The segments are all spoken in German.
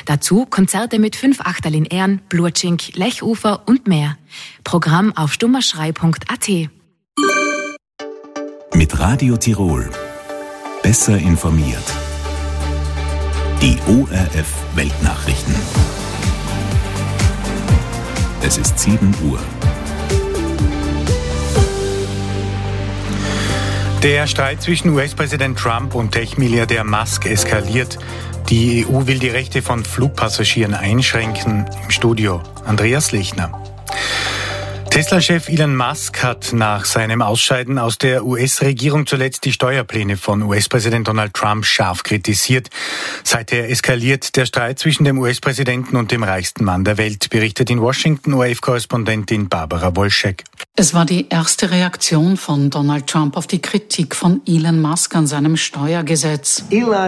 Dazu Konzerte mit 5 Achterl in Ehren, Blurtschink, Lechufer und mehr. Programm auf stummerschrei.at. Mit Radio Tirol. Besser informiert. Die ORF Weltnachrichten. Es ist 7 Uhr. Der Streit zwischen US-Präsident Trump und Tech-Milliardär Musk eskaliert. Die EU will die Rechte von Flugpassagieren einschränken. Im Studio Andreas Lechner. Tesla-Chef Elon Musk hat nach seinem Ausscheiden aus der US-Regierung zuletzt die Steuerpläne von US-Präsident Donald Trump scharf kritisiert. Seither eskaliert der Streit zwischen dem US-Präsidenten und dem reichsten Mann der Welt, berichtet in Washington ORF-Korrespondentin Barbara Wolschek. Es war die erste Reaktion von Donald Trump auf die Kritik von Elon Musk an seinem Steuergesetz.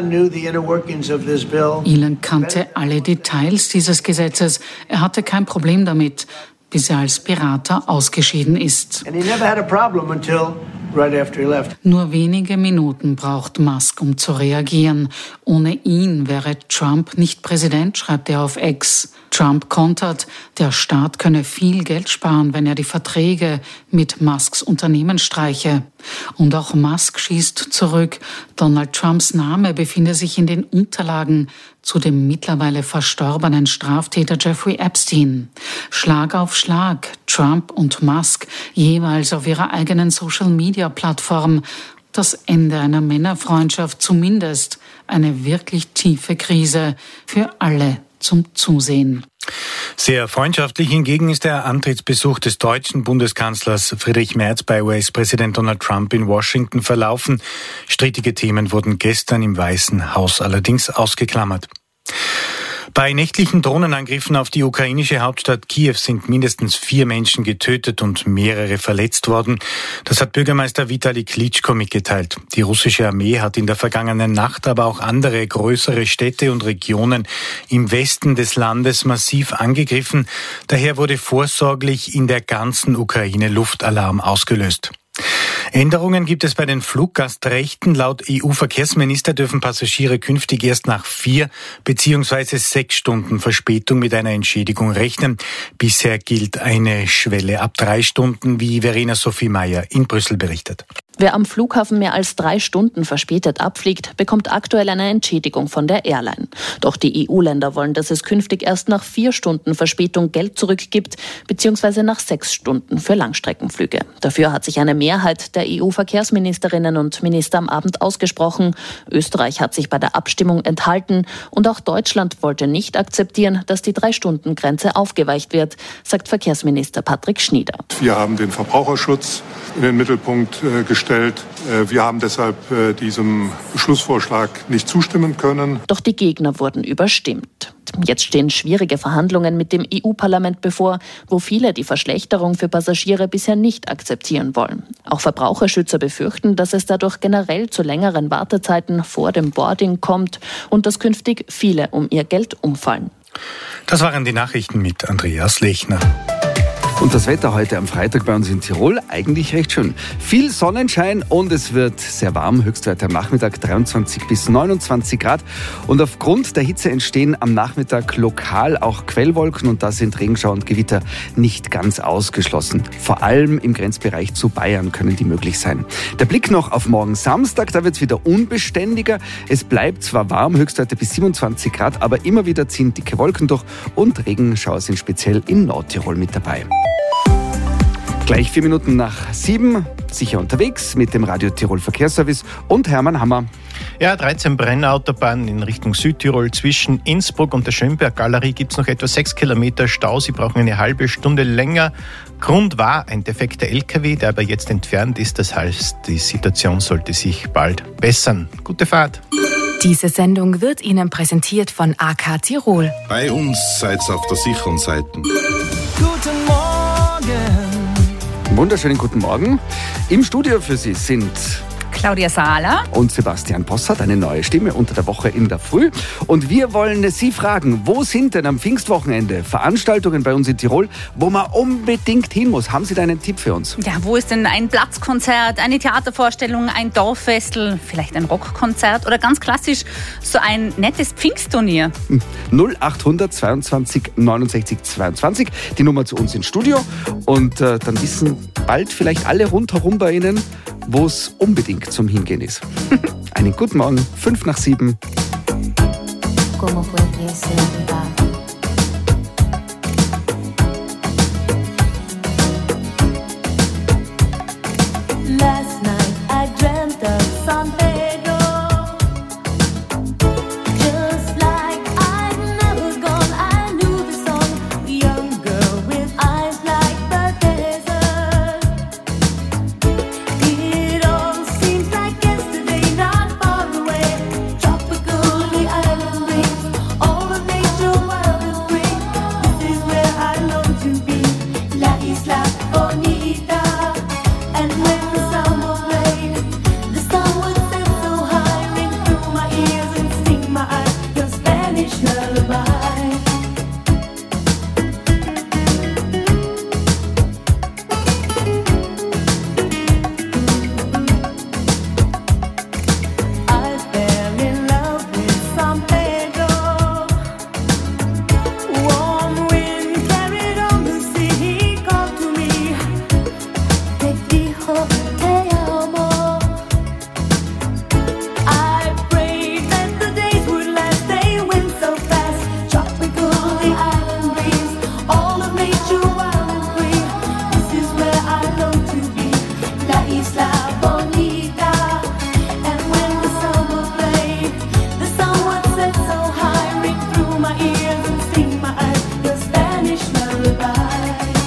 Elon kannte alle Details dieses Gesetzes. Er hatte kein Problem damit, bis er als Berater ausgeschieden ist. Nur wenige Minuten braucht Musk, um zu reagieren. Ohne ihn wäre Trump nicht Präsident, schreibt er auf X. Trump kontert, der Staat könne viel Geld sparen, wenn er die Verträge mit Musks Unternehmen streiche. Und auch Musk schießt zurück. Donald Trumps Name befinde sich in den Unterlagen zu dem mittlerweile verstorbenen Straftäter Jeffrey Epstein. Schlag auf Schlag, Trump und Musk jeweils auf ihrer eigenen Social-Media-Plattform. Das Ende einer Männerfreundschaft, zumindest eine wirklich tiefe Krise für alle zum Zusehen. Sehr freundschaftlich hingegen ist der Antrittsbesuch des deutschen Bundeskanzlers Friedrich Merz bei US-Präsident Donald Trump in Washington verlaufen. Strittige Themen wurden gestern im Weißen Haus allerdings ausgeklammert. Bei nächtlichen Drohnenangriffen auf die ukrainische Hauptstadt Kiew sind mindestens 4 Menschen getötet und mehrere verletzt worden. Das hat Bürgermeister Vitali Klitschko mitgeteilt. Die russische Armee hat in der vergangenen Nacht aber auch andere größere Städte und Regionen im Westen des Landes massiv angegriffen. Daher wurde vorsorglich in der ganzen Ukraine Luftalarm ausgelöst. Änderungen gibt es bei den Fluggastrechten. Laut EU-Verkehrsminister dürfen Passagiere künftig erst nach 4 bzw. 6 Stunden Verspätung mit einer Entschädigung rechnen. Bisher gilt eine Schwelle ab 3 Stunden, wie Verena Sophie Meyer in Brüssel berichtet. Wer am Flughafen mehr als 3 Stunden verspätet abfliegt, bekommt aktuell eine Entschädigung von der Airline. Doch die EU-Länder wollen, dass es künftig erst nach 4 Stunden Verspätung Geld zurückgibt, beziehungsweise nach 6 Stunden für Langstreckenflüge. Dafür hat sich eine Mehrheit der EU-Verkehrsministerinnen und Minister am Abend ausgesprochen. Österreich hat sich bei der Abstimmung enthalten und auch Deutschland wollte nicht akzeptieren, dass die 3-Stunden-Grenze aufgeweicht wird, sagt Verkehrsminister Patrick Schnieder. Wir haben den Verbraucherschutz in den Mittelpunkt gestellt. Wir haben deshalb diesem Beschlussvorschlag nicht zustimmen können. Doch die Gegner wurden überstimmt. Jetzt stehen schwierige Verhandlungen mit dem EU-Parlament bevor, wo viele die Verschlechterung für Passagiere bisher nicht akzeptieren wollen. Auch Verbraucherschützer befürchten, dass es dadurch generell zu längeren Wartezeiten vor dem Boarding kommt und dass künftig viele um ihr Geld umfallen. Das waren die Nachrichten mit Andreas Lechner. Und das Wetter heute am Freitag bei uns in Tirol eigentlich recht schön. Viel Sonnenschein und es wird sehr warm. Höchstwerte am Nachmittag 23 bis 29 Grad. Und aufgrund der Hitze entstehen am Nachmittag lokal auch Quellwolken und da sind Regenschauer und Gewitter nicht ganz ausgeschlossen. Vor allem im Grenzbereich zu Bayern können die möglich sein. Der Blick noch auf morgen Samstag, da wird es wieder unbeständiger. Es bleibt zwar warm, Höchstwerte bis 27 Grad, aber immer wieder ziehen dicke Wolken durch und Regenschauer sind speziell in Nordtirol mit dabei. Gleich 4 Minuten nach 7, sicher unterwegs mit dem Radio Tirol Verkehrsservice und Hermann Hammer. Ja, 13 Brennautobahnen in Richtung Südtirol. Zwischen Innsbruck und der Schönberg-Galerie gibt es noch etwa 6 Kilometer Stau. Sie brauchen eine halbe Stunde länger. Grund war ein defekter LKW, der aber jetzt entfernt ist. Das heißt, die Situation sollte sich bald bessern. Gute Fahrt. Diese Sendung wird Ihnen präsentiert von AK Tirol. Bei uns seid ihr auf der sicheren Seite. Guten Morgen. Wunderschönen guten Morgen. Im Studio für Sie sind Claudia Sahler. Und Sebastian Possart, eine neue Stimme unter der Woche in der Früh. Und wir wollen Sie fragen, wo sind denn am Pfingstwochenende Veranstaltungen bei uns in Tirol, wo man unbedingt hin muss? Haben Sie da einen Tipp für uns? Ja, wo ist denn ein Platzkonzert, eine Theatervorstellung, ein Dorffestel, vielleicht ein Rockkonzert oder ganz klassisch so ein nettes Pfingstturnier? 0800 22 69 22, die Nummer zu uns ins Studio. Und dann wissen bald vielleicht alle rundherum bei Ihnen, wo es unbedingt zum Hingehen ist. Einen guten Morgen, 6:55. Last night I dreamt of San Pedro, just like I'd never gone. I knew the song, a young girl with eyes like the desert. It all seems like yesterday, not far away. Tropical, the island breeze, all of nature wild and free. This is where I long to be, La Isla Bonita. And when the summer played, the sun would set so high, ring through my ears and sting my eyes, your Spanish lullaby. I fell in love with San Pedro. Warm wind carried on the sea, he called to me. Te dijo te amo. I prayed that the days would last, they went so fast. Tropical, the island breeze, all of nature wild and free. This is where I long to be, La Isla Bonita. And when the summer played, the sun would set so high, ring through my ears and sting my eyes, your Spanish lullaby.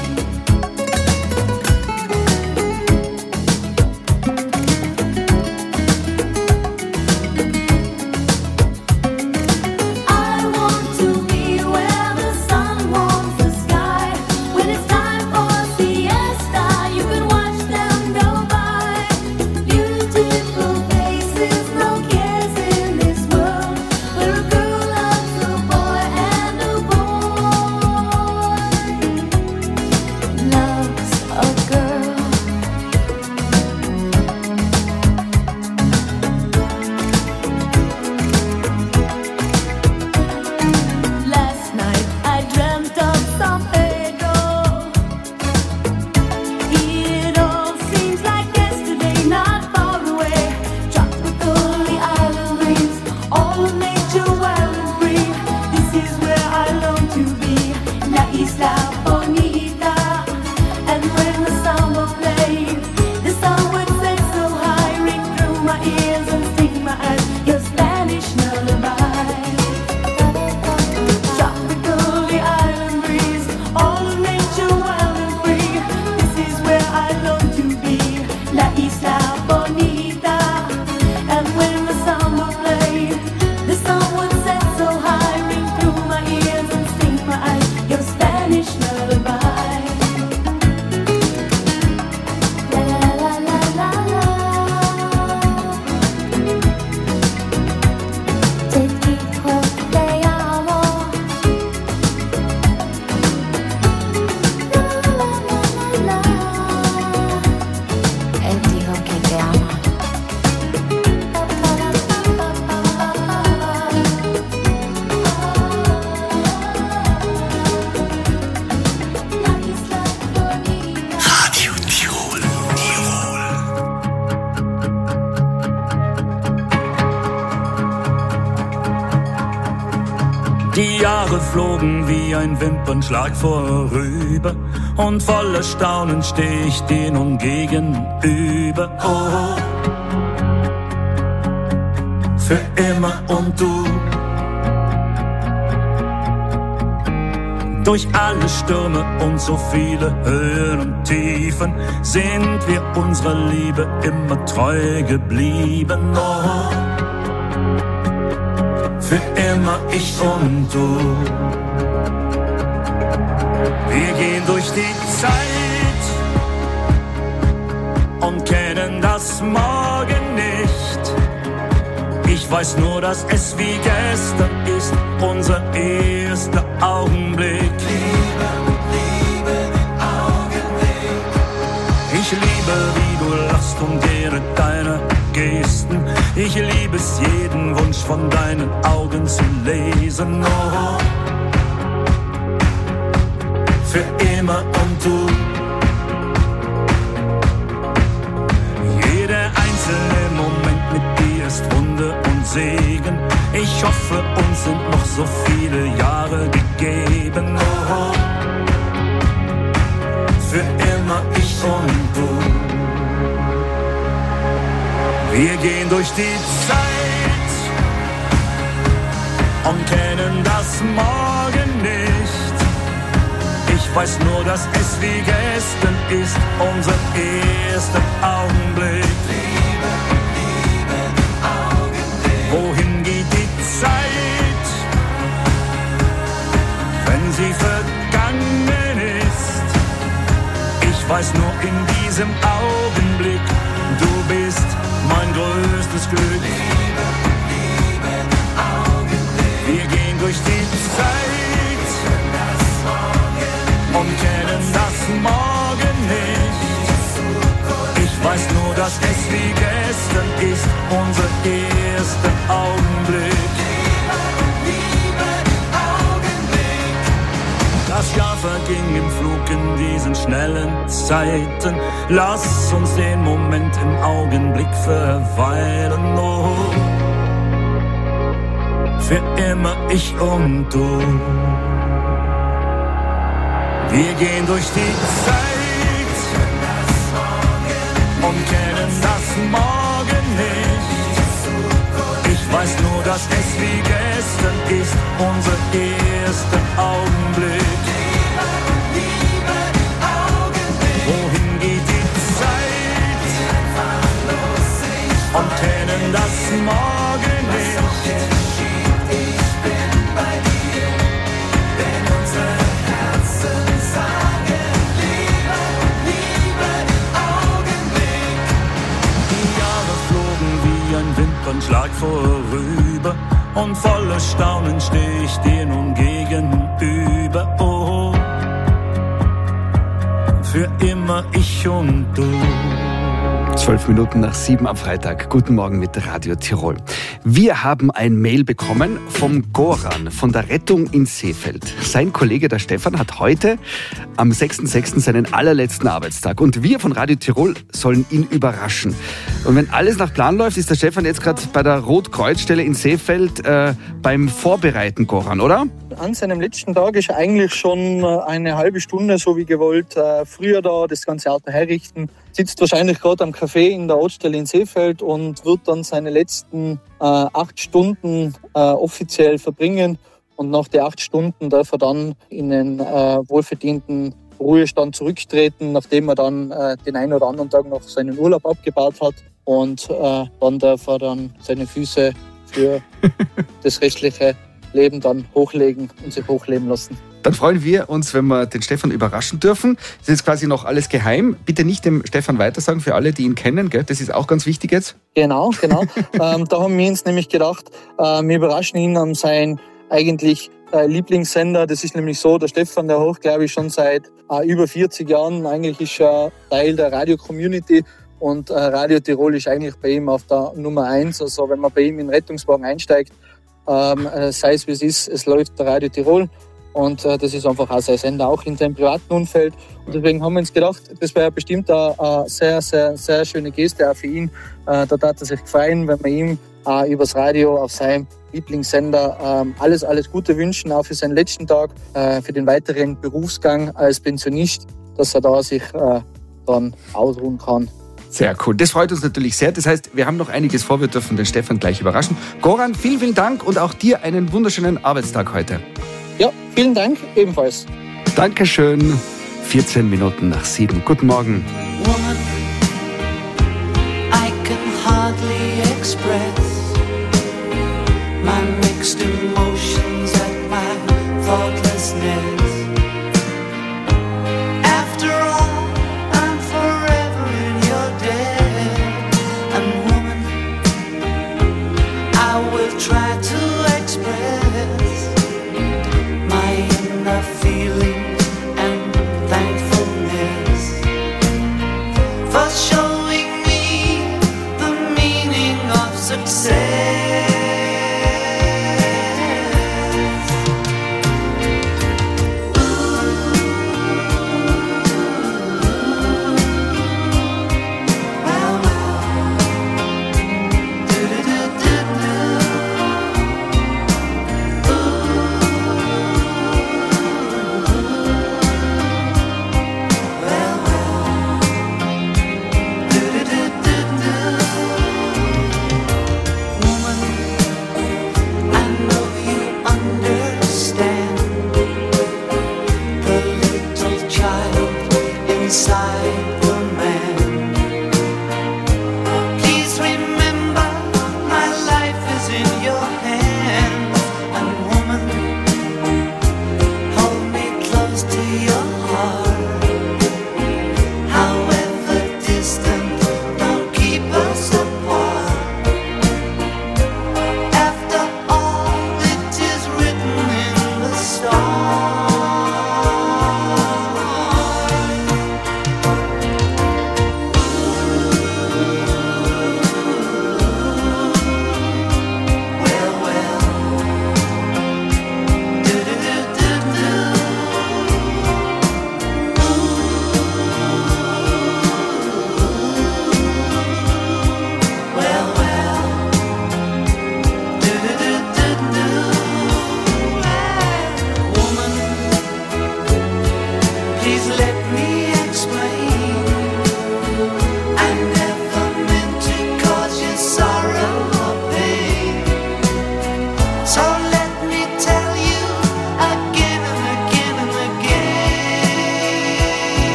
I want to be where the sun warms the sky. When it's time for siesta, you can watch them go by. Beautiful faces, no cares in this world, where a girl loves a boy and a boy loves a girl. Last night I dreamt of San Pedro. It all seems like yesterday, not far away. Tropical, the island breeze, all of nature wild and free. This is where I long to be, La Isla Bonita. And when the summer played, the sun would set so high, ring through my ears and sting my eyes, your Spanish lullaby. Tropical, the island breeze, all of nature wild and free. This is where I long to be, La Isla Bonita. And when the summer played, the sun would set so high, ring through my ears and sting my eyes, your Spanish lullaby. La la la la la. Te dijo te amo. La la la la la. Él dijo que te ama. Radio Tirol. Die Jahre flogen wie ein Wimpernschlag vorüber und voller Staunen steh ich dir nun gegenüber. Oh, für immer und du. Durch alle Stürme und so viele Höhen und Tiefen sind wir unserer Liebe immer treu geblieben. Oh, für immer ich und du. Wir gehen durch die Zeit und kennen das Morgen nicht. Ich weiß nur, dass es wie gestern ist, unser erster Augenblick. Liebe den Augenblick. Ich liebe, wie du lachst und jede deiner Gesten. Ich liebe es, jeden Wunsch von deinen Augen zu lesen. Oh, für immer und du. Jeder einzelne Moment mit dir ist Wunder und Segen. Ich hoffe, uns sind noch so viele Jahre gegeben. Oh, für immer ich und du. Wir gehen durch die Zeit und kennen das Morgen nicht. Ich weiß nur, dass es wie gestern ist, unser erster Augenblick. Liebe den Augenblick. Wohin geht die Zeit, wenn sie vergangen ist? Ich weiß nur in diesem Augenblick, du bist mein größtes Glück. Liebe den Augenblick. Wir gehen durch die Zeit und kennen das Morgen nicht. Ich weiß nur, dass es wie gestern ist, unser erster Augenblick. Liebe den Augenblick. Das Jahr verging im Flug in diesen schnellen Zeiten. Lass uns den Moment im Augenblick verweilen. Oh, für immer ich und du. Wir gehen durch die Zeit und kennen das Morgen nicht. Ich weiß nur, dass es wie gestern ist, unser erster Augenblick. Liebe den Augenblick. Wohin geht die Zeit? Und kennen das Morgen nicht. Ich bin bei dir, denn unser Herzen sagen Liebe den Augenblick. Die Jahre flogen wie ein Wimpernschlag vorüber und voller Staunen steh ich dir nun gegenüber. Oh, für immer ich und du. 12 Minuten nach 7 am Freitag. Guten Morgen mit Radio Tirol. Wir haben ein Mail bekommen vom Goran von der Rettung in Seefeld. Sein Kollege, der Stefan, hat heute am 6.6. seinen allerletzten Arbeitstag. Und wir von Radio Tirol sollen ihn überraschen. Und wenn alles nach Plan läuft, ist der Stefan jetzt gerade bei der Rotkreuzstelle in Seefeld beim Vorbereiten, Goran, oder? An seinem letzten Tag ist er eigentlich schon eine halbe Stunde, so wie gewollt, früher da, das ganze Auto herrichten. Sitzt wahrscheinlich gerade am Café in der Ortsstelle in Seefeld und wird dann seine letzten 8 Stunden offiziell verbringen. Und nach den 8 Stunden darf er dann in den wohlverdienten Ruhestand zurücktreten, nachdem er dann den einen oder anderen Tag noch seinen Urlaub abgebaut hat. Und dann darf er dann seine Füße für das restliche Leben dann hochlegen und sich hochleben lassen. Dann freuen wir uns, wenn wir den Stefan überraschen dürfen. Das ist jetzt quasi noch alles geheim. Bitte nicht dem Stefan weitersagen, für alle, die ihn kennen, gell? Das ist auch ganz wichtig jetzt. Genau. Da haben wir uns nämlich gedacht, wir überraschen ihn an seinen eigentlich Lieblingssender. Das ist nämlich so, der Stefan, der hocht, glaube ich, schon seit über 40 Jahren. Eigentlich ist er Teil der Radio-Community. Und Radio Tirol ist eigentlich bei ihm auf der Nummer 1. Also wenn man bei ihm in den Rettungswagen einsteigt, sei es wie es ist, es läuft der Radio Tirol. Und das ist einfach auch sein Sender, auch in seinem privaten Umfeld. Und deswegen haben wir uns gedacht, das wäre bestimmt eine sehr, sehr, sehr schöne Geste auch für ihn. Da darf er sich freuen, wenn wir ihm übers Radio auf seinem Lieblingssender alles Gute wünschen, auch für seinen letzten Tag, für den weiteren Berufsgang als Pensionist, dass er da sich dann ausruhen kann. Sehr cool. Das freut uns natürlich sehr. Das heißt, wir haben noch einiges vor. Wir dürfen den Stefan gleich überraschen. Goran, vielen, vielen Dank und auch dir einen wunderschönen Arbeitstag heute. Ja, vielen Dank ebenfalls. Dankeschön. 14 Minuten nach 7. Guten Morgen. Woman, I can hardly express my mixed emotions at my thoughtlessness. After all, I'm forever in your debt. And woman, I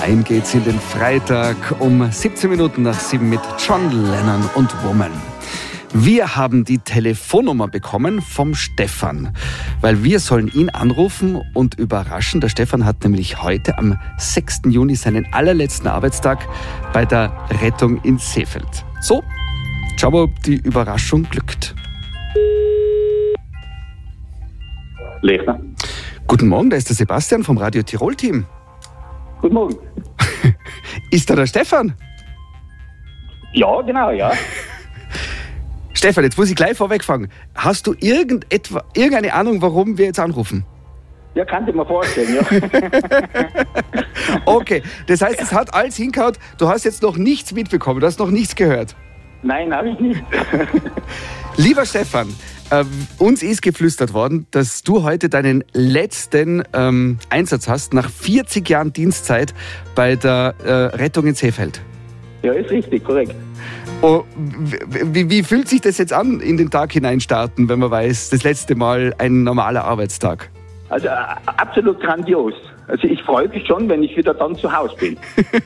Rein geht's in den Freitag um 17 Minuten nach 7 mit John Lennon und Woman. Wir haben die Telefonnummer bekommen vom Stefan, weil wir sollen ihn anrufen und überraschen. Der Stefan hat nämlich heute am 6. Juni seinen allerletzten Arbeitstag bei der Rettung in Seefeld. So, schauen wir, ob die Überraschung glückt. Lechner. Guten Morgen, da ist der Sebastian vom Radio Tirol Team. Guten Morgen. Ist da der Stefan? Ja, genau, ja. Stefan, jetzt muss ich gleich vorweg fragen. Hast du irgendeine Ahnung, warum wir jetzt anrufen? Ja, kann ich mir vorstellen, ja. Okay, das heißt, es hat alles hingehauen. Du hast jetzt noch nichts mitbekommen, du hast noch nichts gehört. Nein, habe ich nicht. Lieber Stefan, uns ist geflüstert worden, dass du heute deinen letzten Einsatz hast, nach 40 Jahren Dienstzeit bei der Rettung in Seefeld. Ja, ist richtig, korrekt. Oh, wie fühlt sich das jetzt an, in den Tag hineinstarten, wenn man weiß, das letzte Mal ein normaler Arbeitstag? Also absolut grandios. Also ich freue mich schon, wenn ich wieder dann zu Hause bin.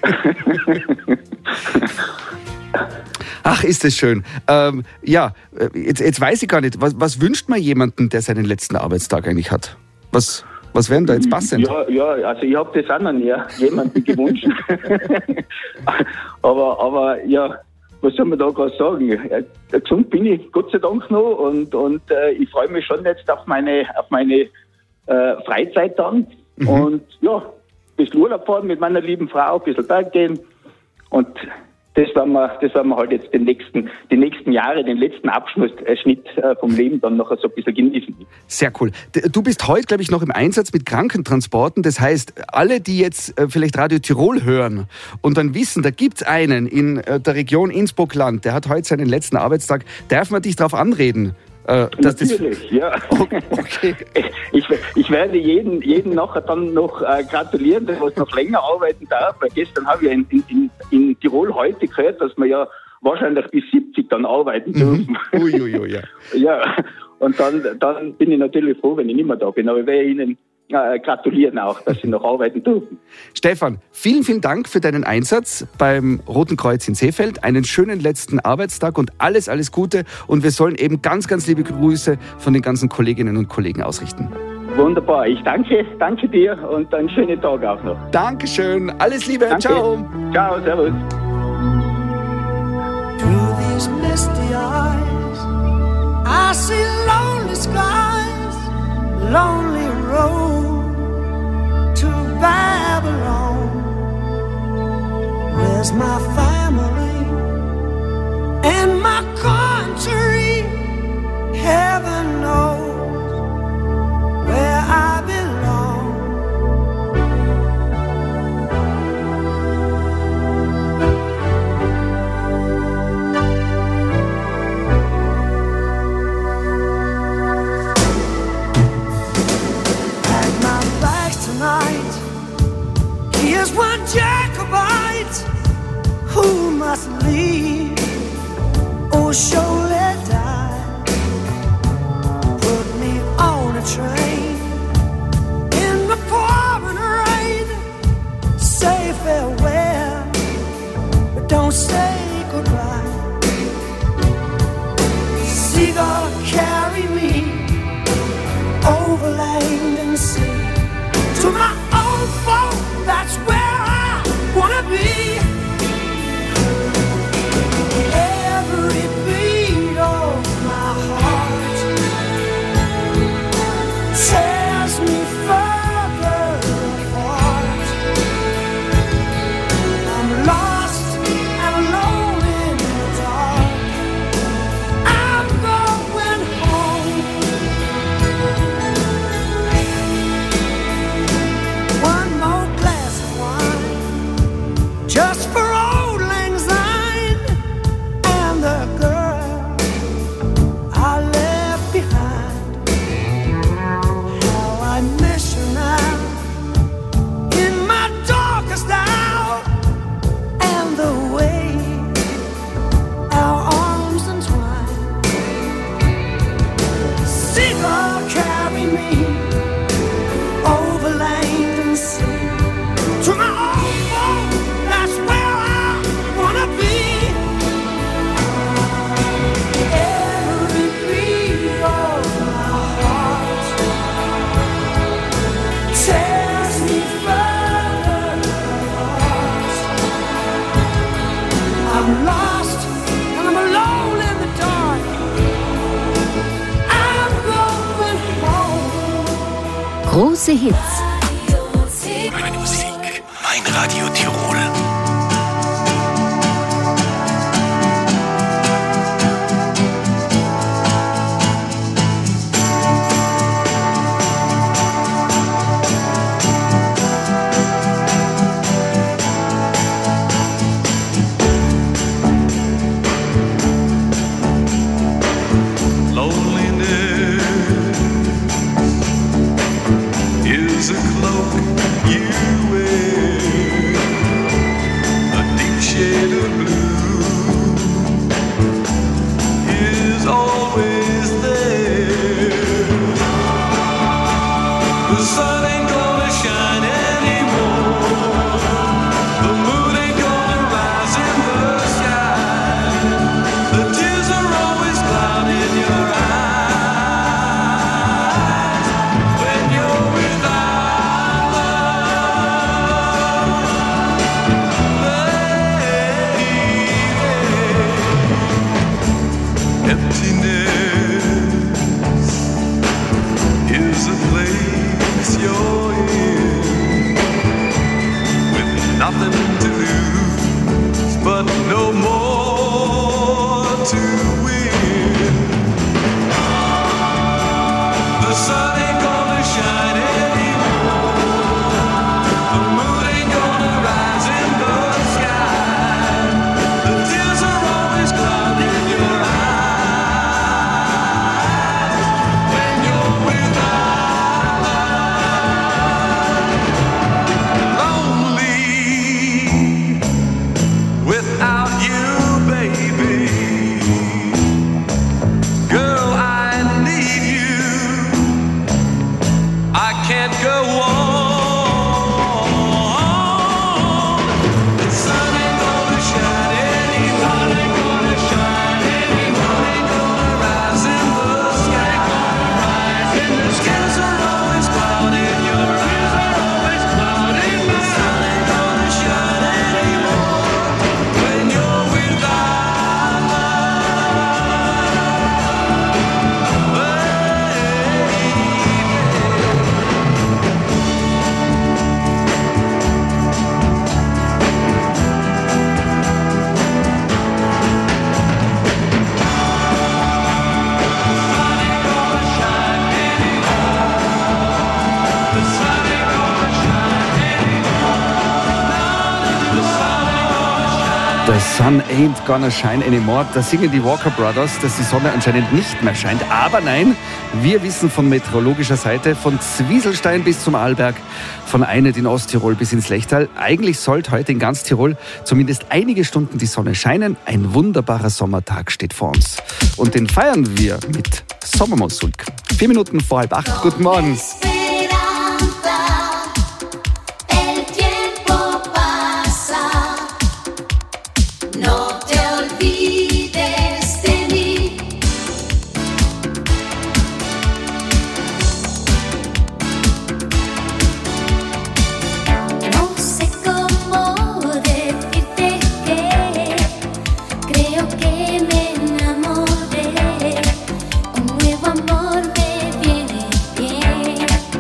Ach, ist das schön. Jetzt weiß ich gar nicht, was wünscht man jemandem, der seinen letzten Arbeitstag eigentlich hat? Was wäre denn da jetzt passend? Ja, also ich habe das auch noch nie jemandem gewünscht. aber ja, was soll man da gerade sagen? Gesund bin ich Gott sei Dank noch und ich freue mich schon jetzt auf meine Freizeit dann. Mhm. Und ja, ein bisschen Urlaub fahren mit meiner lieben Frau, ein bisschen Berg gehen und das werden wir halt jetzt die nächsten Jahre, den letzten Abschnitt vom Leben dann noch so ein bisschen genießen. Sehr cool. Du bist heute, glaube ich, noch im Einsatz mit Krankentransporten. Das heißt, alle, die jetzt vielleicht Radio Tirol hören und dann wissen, da gibt es einen in der Region Innsbruck-Land, der hat heute seinen letzten Arbeitstag, darf man dich darauf anreden? Natürlich, ja. Okay. Ich werde jeden nachher dann noch gratulieren, der was noch länger arbeiten darf, weil gestern habe ich in Tirol heute gehört, dass wir ja wahrscheinlich bis 70 dann arbeiten dürfen. Uiuiui, ja. Ja, und dann bin ich natürlich froh, wenn ich nicht mehr da bin, aber ich werde Ihnen gratulieren auch, dass Sie noch arbeiten dürfen. Stefan, vielen, vielen Dank für deinen Einsatz beim Roten Kreuz in Seefeld. Einen schönen letzten Arbeitstag und alles Gute. Und wir sollen eben ganz, ganz liebe Grüße von den ganzen Kolleginnen und Kollegen ausrichten. Wunderbar, ich danke dir und einen schönen Tag auch noch. Dankeschön, alles Liebe, danke. Ciao. Ciao, servus. Through these misty eyes, I see lonely skies, lonely road to Babylon. Where's my family and my country? Heaven knows where I belong. Here's one Jacobite who must leave or surely die. Put me on a train in the pouring rain. Say farewell, but don't say goodbye. Seagull, carry me over land and sea to my old folk, that's where I wanna be. Every beat of my heart tears me further apart. I'm lost and alone in the dark. I'm going home. One more glass of wine, just for old lang syne and the girl I left behind. How I miss her now in my darkest hour, and the way our arms entwine. Seagull, carry me over land and sea to my own Große Hits. Meine Musik, mein Radio Tirol. Is a cloak you wear, a deep shade of blue is always there. The sun ain't gonna shine anymore, the moon ain't gonna rise in the sky, the tears are always clouding your eyes. Nothing to lose, but no more to win. The sun ain't gonna shine anymore, the moon ain't gonna rise in the sky, the tears are always clouding your eyes when you're without love. Without you, baby, girl, I need you. I can't go on. The sun ain't gonna shine anymore, ain't gonna shine anymore, ain't gonna rise in the sky, gonna rise in the skies are always clouded, your eyes are always clouded. The sun ain't gonna shine anymore. The sun ain't gonna shine anymore. Da singen die Walker Brothers, dass die Sonne anscheinend nicht mehr scheint. Aber nein, wir wissen von meteorologischer Seite, von Zwieselstein bis zum Arlberg, von Einet in Osttirol bis ins Lechtal. Eigentlich sollte heute in ganz Tirol zumindest einige Stunden die Sonne scheinen. Ein wunderbarer Sommertag steht vor uns. Und den feiern wir mit Sommermusik. 4 Minuten vor 7:30. Guten Morgen. Amor me viene bien.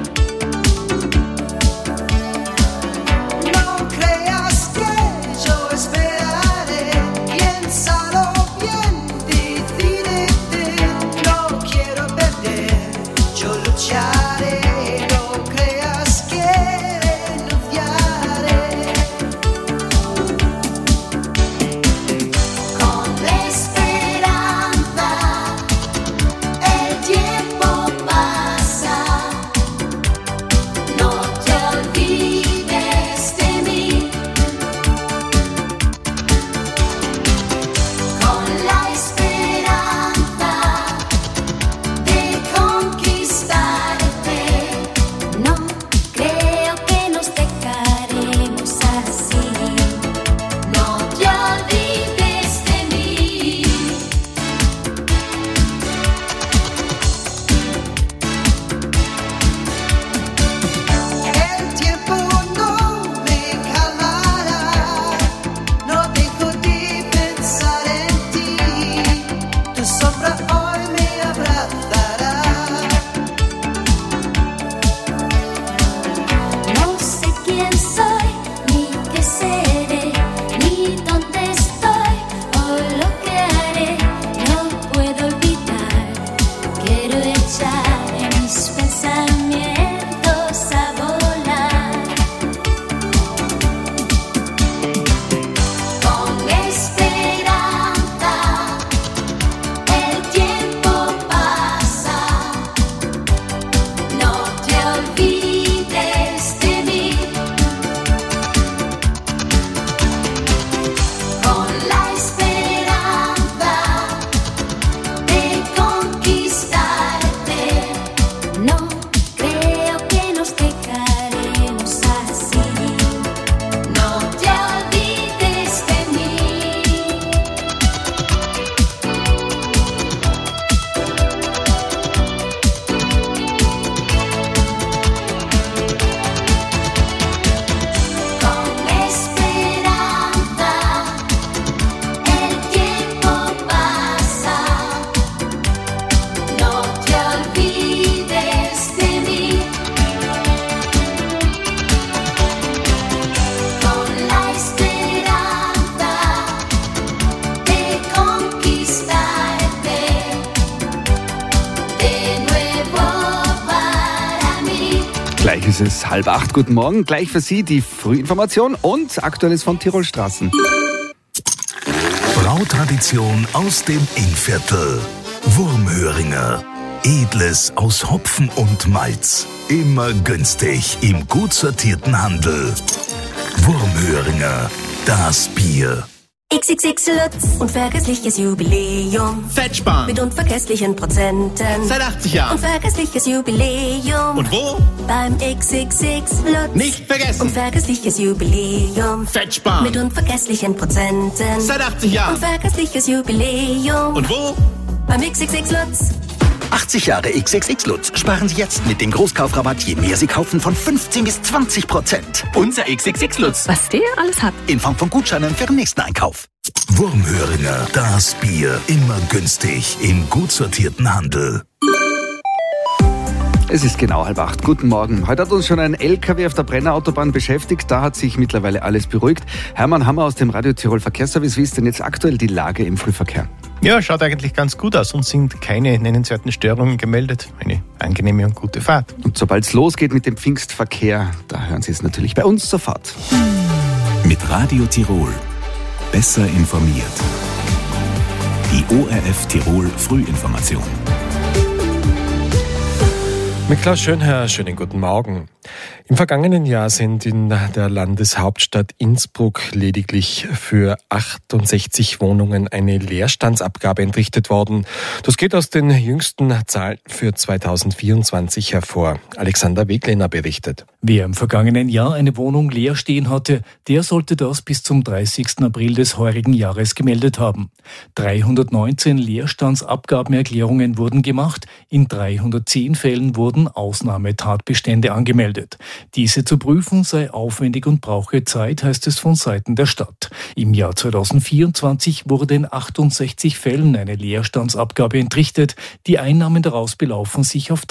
Gleich ist es 7:30. Guten Morgen. Gleich für Sie die Frühinformation und Aktuelles von Tirol Straßen. Brautradition aus dem Innviertel. Wurmhöringer. Edles aus Hopfen und Malz. Immer günstig im gut sortierten Handel. Wurmhöringer. Das Bier. XXX Lutz, unvergessliches Jubiläum. Fettsparen. Mit unvergesslichen Prozenten. Seit 80 Jahren. Unvergessliches Jubiläum. Und wo? Beim XXX Lutz. Nicht vergessen. Unvergessliches Jubiläum. Fettsparen. Mit unvergesslichen Prozenten. Seit 80 Jahren. Unvergessliches Jubiläum. Und wo? Beim XXX Lutz. 80 Jahre XXX Lutz. Sparen Sie jetzt mit dem Großkaufrabatt, je mehr Sie kaufen, von 15 bis 20%. Unser XXX Lutz. Was der alles hat. In Form von Gutscheinen für den nächsten Einkauf. Wurmhöringer. Das Bier. Immer günstig im gut sortierten Handel. Es ist genau 7:30. Guten Morgen. Heute hat uns schon ein LKW auf der Brennerautobahn beschäftigt. Da hat sich mittlerweile alles beruhigt. Hermann Hammer aus dem Radio Tirol Verkehrsservice. Wie ist denn jetzt aktuell die Lage im Frühverkehr? Ja, schaut eigentlich ganz gut aus und sind keine nennenswerten Störungen gemeldet. Eine angenehme und gute Fahrt. Und sobald es losgeht mit dem Pfingstverkehr, da hören Sie es natürlich bei uns sofort. Mit Radio Tirol. Besser informiert. Die ORF Tirol Frühinformation. Mit Klaus Schönherr, schönen guten Morgen. Im vergangenen Jahr sind in der Landeshauptstadt Innsbruck lediglich für 68 Wohnungen eine Leerstandsabgabe entrichtet worden. Das geht aus den jüngsten Zahlen für 2024 hervor. Alexander Weglener berichtet. Wer im vergangenen Jahr eine Wohnung leer stehen hatte, der sollte das bis zum 30. April des heurigen Jahres gemeldet haben. 319 Leerstandsabgabenerklärungen wurden gemacht, in 310 Fällen wurden Ausnahmetatbestände angemeldet. Diese zu prüfen sei aufwendig und brauche Zeit, heißt es von Seiten der Stadt. Im Jahr 2024 wurde in 68 Fällen eine Leerstandsabgabe entrichtet. Die Einnahmen daraus belaufen sich auf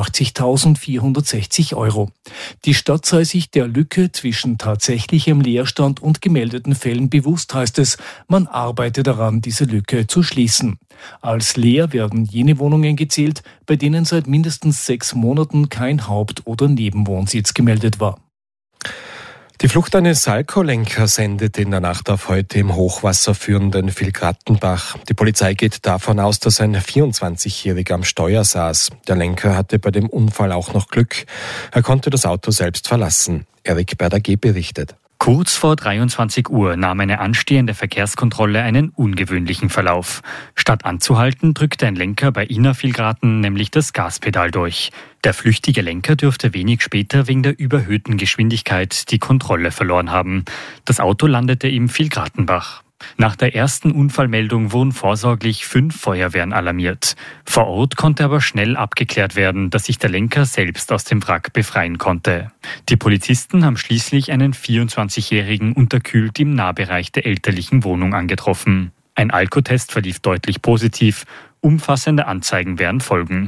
83.460 €. Die Stadt sei sich der Lücke zwischen tatsächlichem Leerstand und gemeldeten Fällen bewusst, heißt es. Man arbeite daran, diese Lücke zu schließen. Als leer werden jene Wohnungen gezählt, bei denen seit mindestens 6 Monaten kein Haupt- oder Nebenwohnsitz gemeldet war. Die Flucht eines Alkoholenkers endete in der Nacht auf heute im Hochwasser führenden Vilgrattenbach. Die Polizei geht davon aus, dass ein 24-Jähriger am Steuer saß. Der Lenker hatte bei dem Unfall auch noch Glück. Er konnte das Auto selbst verlassen. Erik Berder-G berichtet. Kurz vor 23 Uhr nahm eine anstehende Verkehrskontrolle einen ungewöhnlichen Verlauf. Statt anzuhalten, drückte ein Lenker bei Innervilgraten nämlich das Gaspedal durch. Der flüchtige Lenker dürfte wenig später wegen der überhöhten Geschwindigkeit die Kontrolle verloren haben. Das Auto landete im Vilgratenbach. Nach der ersten Unfallmeldung wurden vorsorglich 5 Feuerwehren alarmiert. Vor Ort konnte aber schnell abgeklärt werden, dass sich der Lenker selbst aus dem Wrack befreien konnte. Die Polizisten haben schließlich einen 24-Jährigen unterkühlt im Nahbereich der elterlichen Wohnung angetroffen. Ein Alkotest verlief deutlich positiv. Umfassende Anzeigen werden folgen.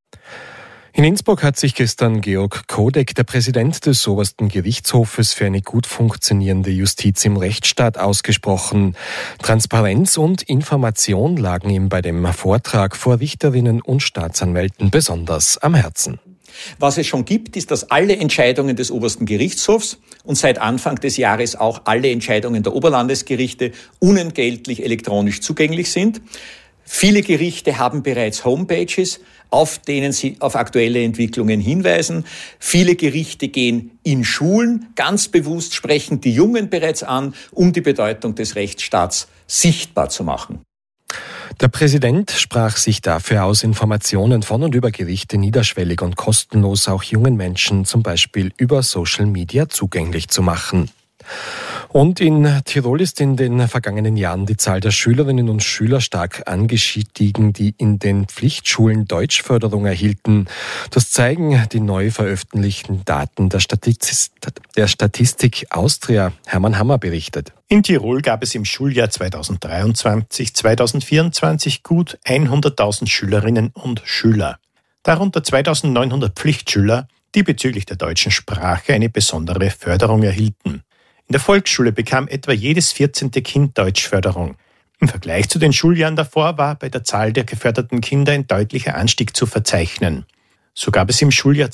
In Innsbruck hat sich gestern Georg Kodek, der Präsident des obersten Gerichtshofes, für eine gut funktionierende Justiz im Rechtsstaat ausgesprochen. Transparenz und Information lagen ihm bei dem Vortrag vor Richterinnen und Staatsanwälten besonders am Herzen. Was es schon gibt, ist, dass alle Entscheidungen des obersten Gerichtshofs und seit Anfang des Jahres auch alle Entscheidungen der Oberlandesgerichte unentgeltlich elektronisch zugänglich sind. Viele Gerichte haben bereits Homepages, auf denen sie auf aktuelle Entwicklungen hinweisen. Viele Gerichte gehen in Schulen, ganz bewusst sprechen die Jungen bereits an, um die Bedeutung des Rechtsstaats sichtbar zu machen. Der Präsident sprach sich dafür aus, Informationen von und über Gerichte niederschwellig und kostenlos auch jungen Menschen, zum Beispiel über Social Media, zugänglich zu machen. Und in Tirol ist in den vergangenen Jahren die Zahl der Schülerinnen und Schüler stark angestiegen, die in den Pflichtschulen Deutschförderung erhielten. Das zeigen die neu veröffentlichten Daten der Statistik Austria. Hermann Hammer berichtet. In Tirol gab es im Schuljahr 2023/2024 gut 100.000 Schülerinnen und Schüler. Darunter 2.900 Pflichtschüler, die bezüglich der deutschen Sprache eine besondere Förderung erhielten. In der Volksschule bekam etwa jedes 14. Kind Deutschförderung. Im Vergleich zu den Schuljahren davor war bei der Zahl der geförderten Kinder ein deutlicher Anstieg zu verzeichnen. So gab es im Schuljahr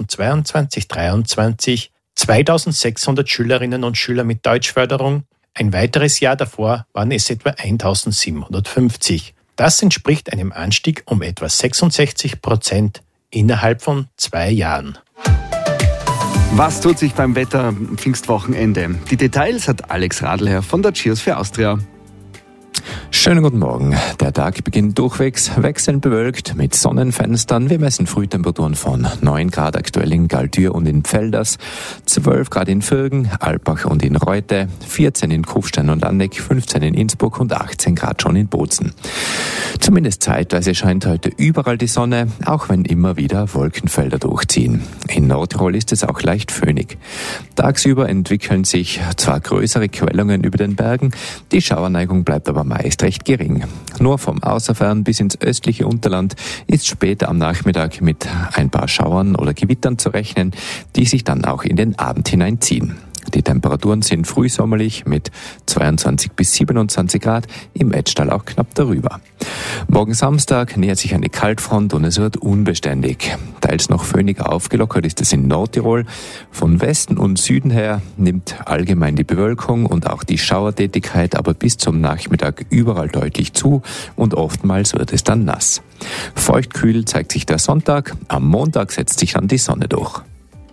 2022/23 2600 Schülerinnen und Schüler mit Deutschförderung. Ein weiteres Jahr davor waren es etwa 1750. Das entspricht einem Anstieg um etwa 66% innerhalb von 2 Jahren. Was tut sich beim Wetter am Pfingstwochenende? Die Details hat Alex Radlherr von der Cheers für Austria. Schönen guten Morgen. Der Tag beginnt durchwegs wechselnd bewölkt mit Sonnenfenstern. Wir messen Frühtemperaturen von 9 Grad aktuell in Galtür und in Pfelders, 12 Grad in Vürgen, Alpbach und in Reute, 14 in Kufstein und Landeck, 15 in Innsbruck und 18 Grad schon in Bozen. Zumindest zeitweise scheint heute überall die Sonne, auch wenn immer wieder Wolkenfelder durchziehen. In Nordtirol ist es auch leicht föhnig. Tagsüber entwickeln sich zwar größere Quellungen über den Bergen, die Schauerneigung bleibt aber meist recht gering. Nur vom Außerfern bis ins östliche Unterland ist später am Nachmittag mit ein paar Schauern oder Gewittern zu rechnen, die sich dann auch in den Abend hineinziehen. Die Temperaturen sind frühsommerlich mit 22 bis 27 Grad, im Etschtal auch knapp darüber. Morgen Samstag nähert sich eine Kaltfront und es wird unbeständig. Teils noch föhnig aufgelockert ist es in Nordtirol. Von Westen und Süden her nimmt allgemein die Bewölkung und auch die Schauertätigkeit aber bis zum Nachmittag überall deutlich zu und oftmals wird es dann nass. Feuchtkühl zeigt sich der Sonntag, am Montag setzt sich dann die Sonne durch.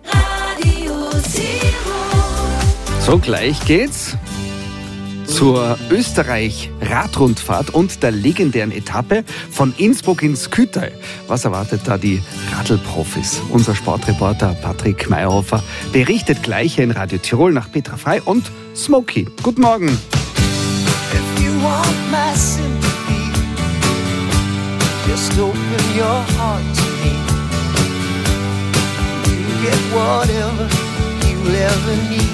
So, gleich geht's zur Österreich-Radrundfahrt und der legendären Etappe von Innsbruck ins Küttal. Was erwartet da die Radlprofis? Unser Sportreporter Patrick Meyerhofer berichtet gleich hier in Radio Tirol nach Petra Frey und Smokey. Guten Morgen. If you want my sympathy, just open your heart to me. You get whatever you ever need.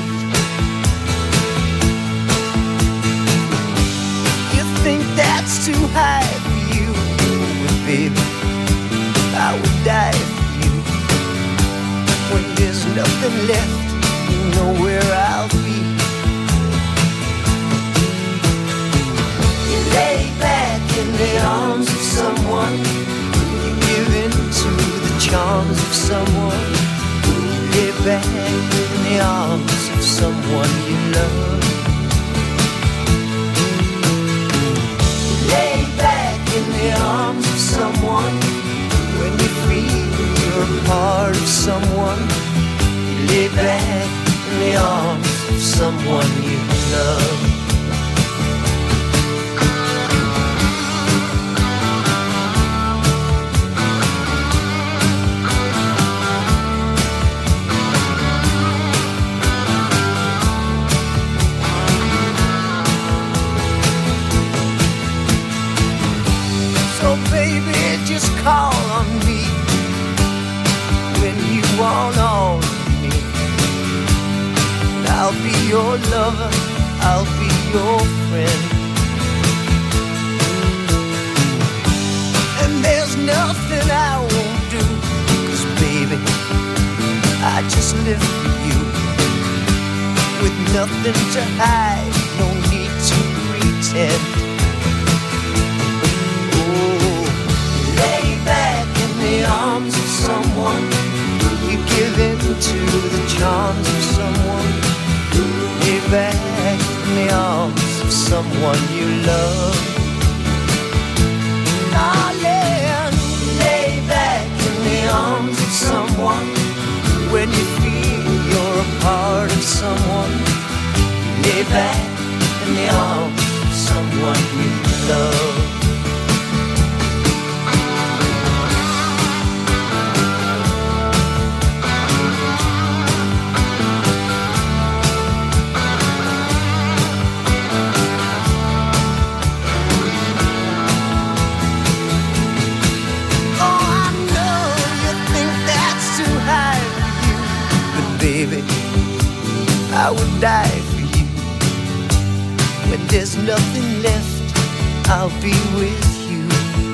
Think that's too high for you, but baby, I would die for you. When there's nothing left, you know where I'll be. You lay back in the arms of someone, you give in to the charms of someone. You lay back in the arms of someone you love. Lay back in the arms of someone. When you feel you're a part of someone, you lay back in the arms of someone you love. Just call on me when you want all of me. And I'll be your lover, I'll be your friend. And there's nothing I won't do, 'cause baby, I just live for you. With nothing to hide, no need to pretend. Back in the arms of someone, you give in to the charms of someone. Lay back in the arms of someone you love. Darling, lay back in the arms of someone. When you feel you're a part of someone, lay back in the arms of someone you love. Baby, I would die for you. When there's nothing left, I'll be with you.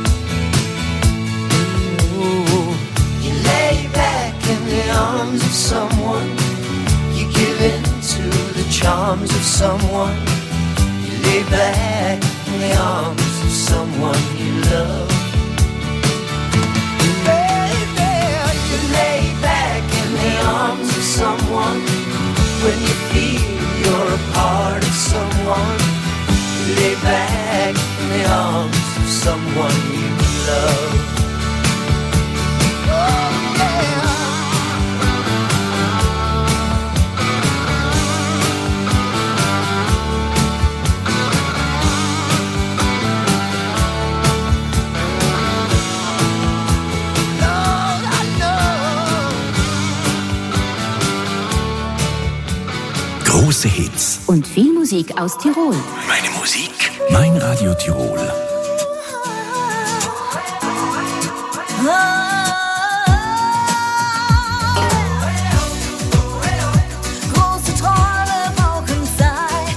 Ooh. You lay back in the arms of someone, you give in to the charms of someone. You lay back in the arms of someone you love. Baby, Große Hits. Und viel Musik aus Tirol. Meine Musik, mein Radio Tirol. Große Träume brauchen Zeit.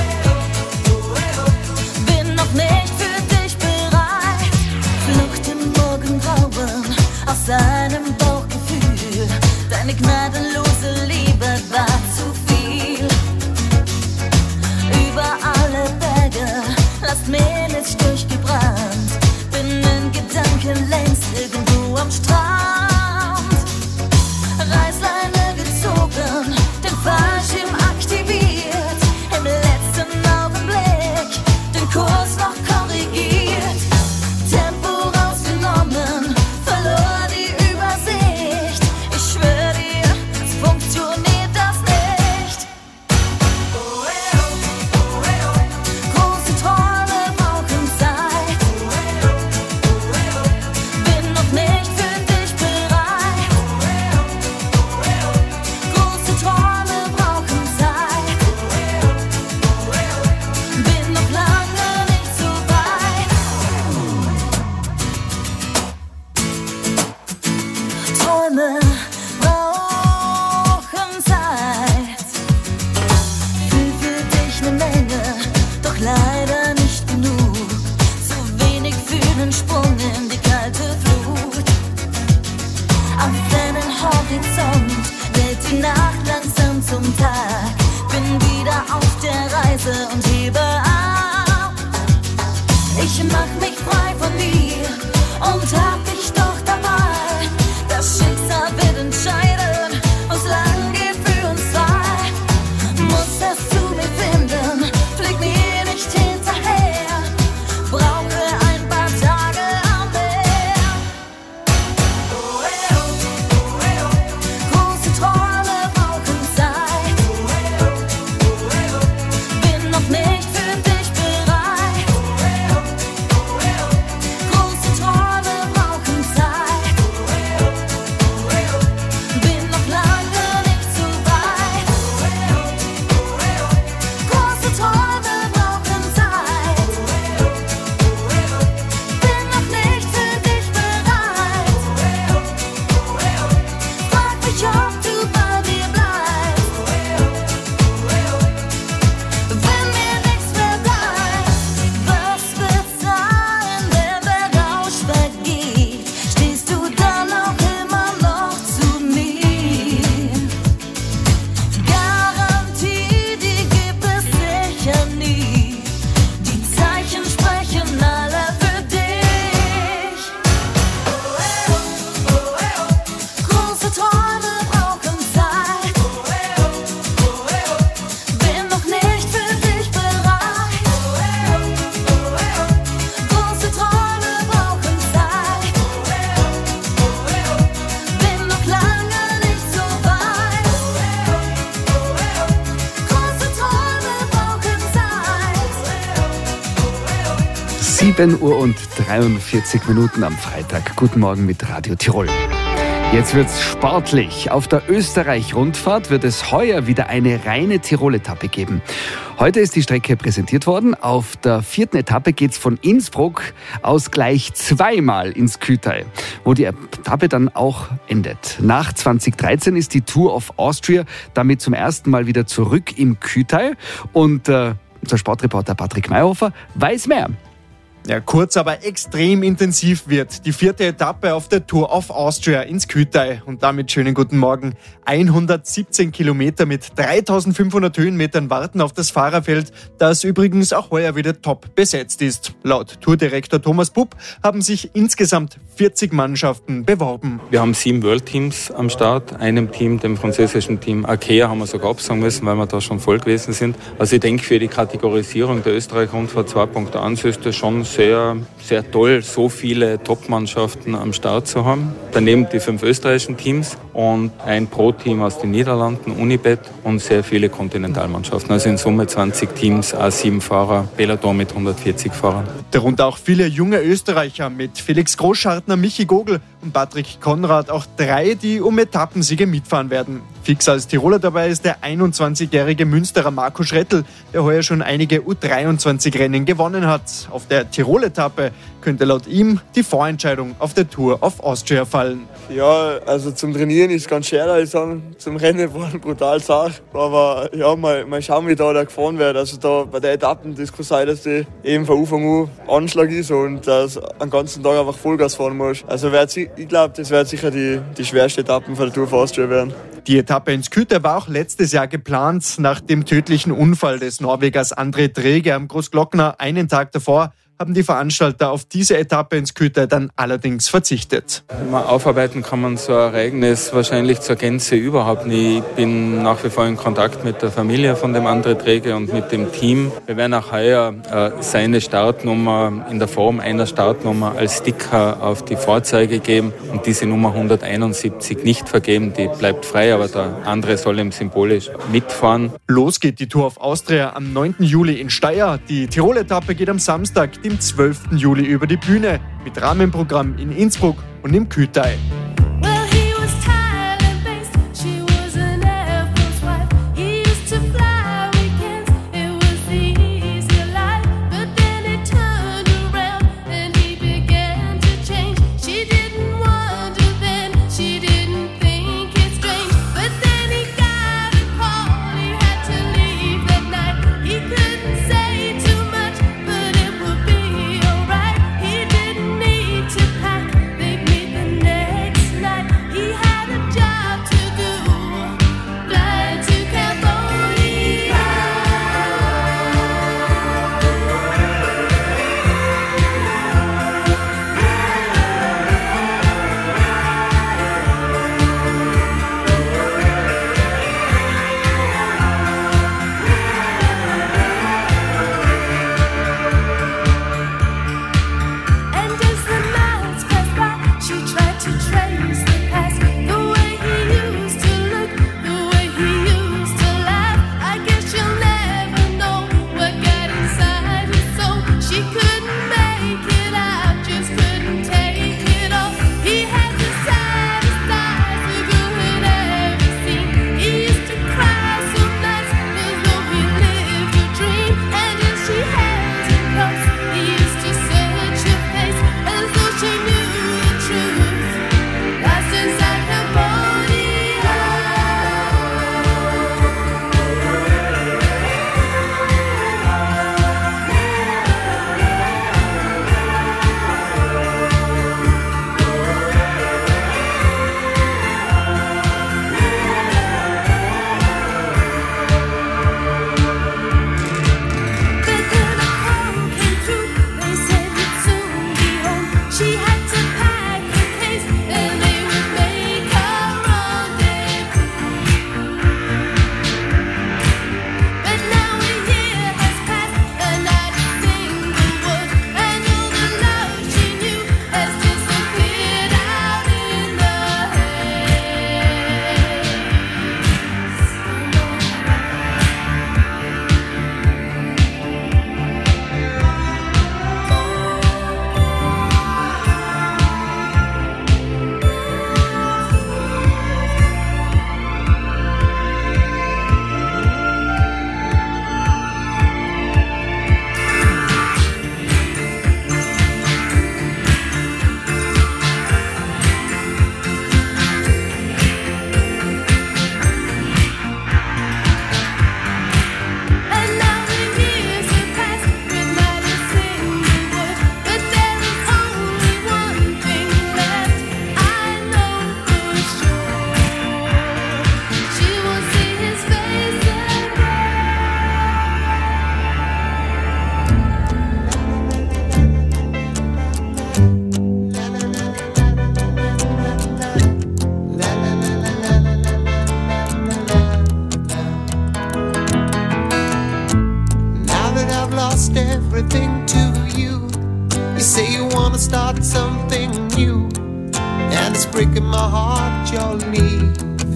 Bin noch nicht für dich bereit. Flucht im Morgengrauen aus seinem Bauchgefühl. Deine gnadenlose Liebe war zu viel. Über alle Berge, lasst mir nicht durchgebrannt. Bin in Gedanken längst irgendwo am Strand. Reißleine gezogen, den Fallschirm aktiviert. Im letzten Augenblick den Kurs noch korrigiert. Tempo rausgenommen, verlor die Übersicht. Ich schwör dir, es funktioniert das nicht. Große Träume brauchen Zeit. Bin noch nicht für dich bereit. Große Träume brauchen Zeit. Bin noch lange nicht so weit. Träume brauchen Zeit. Fühl für dich eine Menge, doch leider nicht genug. Zu wenig für den Sprung in die kalte Flut. Am fernen Horizont wird die Nacht langsam zum Tag. Bin wieder auf der Reise und hebe ab. Ich mach mich frei von dir und hab dich doch dabei. Das Schicksal wird entscheiden, was lang geht für uns zwei. Muss es zu mir finden, flieg mir nicht hinterher. Brauche ein paar Tage am Meer. Große Träume brauchen Zeit. Bin noch nicht für dich bereit. Große Träume brauchen Zeit. Bin noch lange nicht so weit. Große Träume brauchen Zeit. Bin noch nicht für dich bereit. Frag mich, ob du bei mir bleibst. Wenn mir nichts mehr bleibt, was wird sein, wenn der Rausch vergeht? Stehst du dann auch immer noch zu mir? Garantie, die gibt es sicher nie. Die Zeichen sprechen alle für dich. Große Träume brauchen Zeit. Bin noch nicht für dich bereit. Große Träume brauchen Zeit. Bin noch lange nicht so weit. Große Träume brauchen Zeit. 7 Uhr und 43 Minuten am Freitag. Guten Morgen mit Radio Tirol. Jetzt wird's sportlich. Auf der Österreich-Rundfahrt wird es heuer wieder eine reine Tirol-Etappe geben. Heute ist die Strecke präsentiert worden. Auf der 4. Etappe geht's von Innsbruck aus gleich zweimal ins Küttai, wo die Etappe dann auch endet. Nach 2013 ist die Tour of Austria damit zum ersten Mal wieder zurück im Küttai. Und unser Sportreporter Patrick Mayhofer weiß mehr. Ja, kurz, aber extrem intensiv wird die 4. Etappe auf der Tour of Austria ins Küttai. Und damit schönen guten Morgen. 117 Kilometer mit 3500 Höhenmetern warten auf das Fahrerfeld, das übrigens auch heuer wieder top besetzt ist. Laut Tourdirektor Thomas Pupp haben sich insgesamt 40 Mannschaften beworben. Wir haben 7 World Teams am Start. Einem Team, dem französischen Team Arkea, haben wir sogar absagen müssen, weil wir da schon voll gewesen sind. Also ich denke, für die Kategorisierung der Österreich-Rundfahrt 2.1 ist das schon sehr, sehr toll, so viele Top-Mannschaften am Start zu haben. Daneben die 5 österreichischen Teams und ein Pro-Team aus den Niederlanden, Unibet, und sehr viele Kontinentalmannschaften. Also in Summe 20 Teams, A7 Fahrer, Peloton mit 140 Fahrern. Darunter auch viele junge Österreicher mit Felix Großschartner, Michi Gogl und Patrick Konrad auch 3, die um Etappensiege mitfahren werden. Fix als Tiroler dabei ist der 21-jährige Münsterer Marco Schrettl, der heuer schon einige U23-Rennen gewonnen hat. Auf der Tirol-Etappe könnte laut ihm die Vorentscheidung auf der Tour of Austria fallen. Ja, also zum Trainieren ist es ganz schwer, ich sagen. Zum Rennen war brutal Sache. Aber ja, mal schauen, wie da gefahren wird. Also da bei der Etappen, das kann sein, dass die eben von Anfang an Anschlag ist und dass den ganzen Tag einfach Vollgas fahren muss. Also ich glaube, das wird sicher die schwerste Etappen von der Tour of Austria werden. Die Etappe ins Küter war auch letztes Jahr geplant. Nach dem tödlichen Unfall des Norwegers André Drege am Großglockner einen Tag davor haben die Veranstalter auf diese Etappe ins Küter dann allerdings verzichtet. Aufarbeiten kann man so ein Ereignis wahrscheinlich zur Gänze überhaupt nicht. Ich bin nach wie vor in Kontakt mit der Familie von dem André Drege und mit dem Team. Wir werden auch heuer seine Startnummer in der Form einer Startnummer als Sticker auf die Fahrzeuge geben und diese Nummer 171 nicht vergeben. Die bleibt frei, aber der André soll ihm symbolisch mitfahren. Los geht die Tour of Austria am 9. Juli in Steyr. Die Tirol-Etappe geht am Samstag, dem 12. Juli über die Bühne mit Rahmenprogramm in Innsbruck und im Kütei. start something new, and it's breaking my heart you're leaving.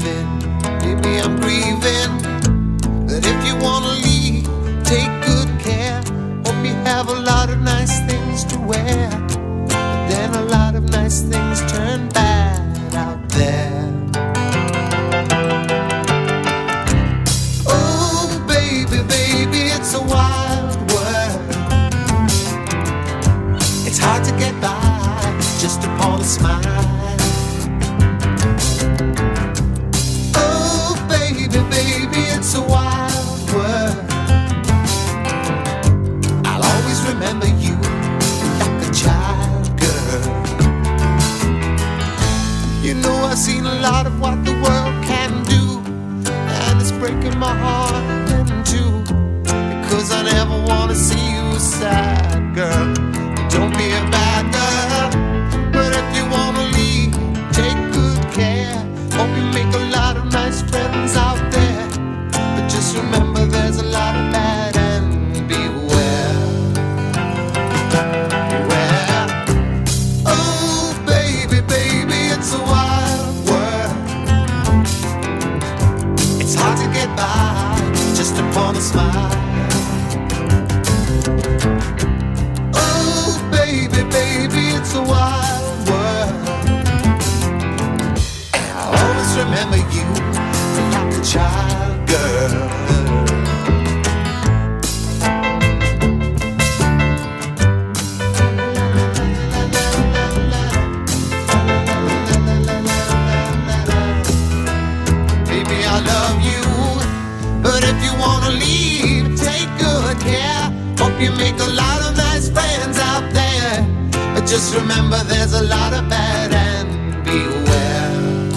Maybe I'm grieving, but if you wanna leave, take good care. Hope you have a lot of nice things to wear, but then a lot of nice things turn back. I've seen a lot of what the world can do, and it's breaking my heart in two, because I never want to see you sad, girl. Don't be a bad girl, but if you want to leave, take good care. Hope you make a lot of nice friends out there, but just remember there's a lot of bad and beware. Beware. Oh baby, baby, it's a wild world. It's hard to get by just upon a smile. Oh baby, baby, it's a wild world. And I'll always remember you like a child, girl. Baby, I love you, but if you wanna leave, take good care. Hope you make a lot of nice friends out there, but just remember there's a lot of bad and beware.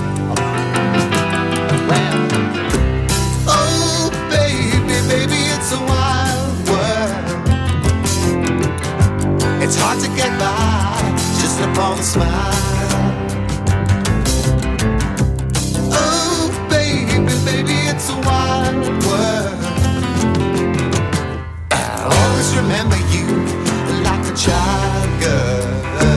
Oh baby, baby, it's a wild world. It's hard to get by just upon a smile. Oh baby, baby, it's a wild world. I'll always remember you like a child, girl.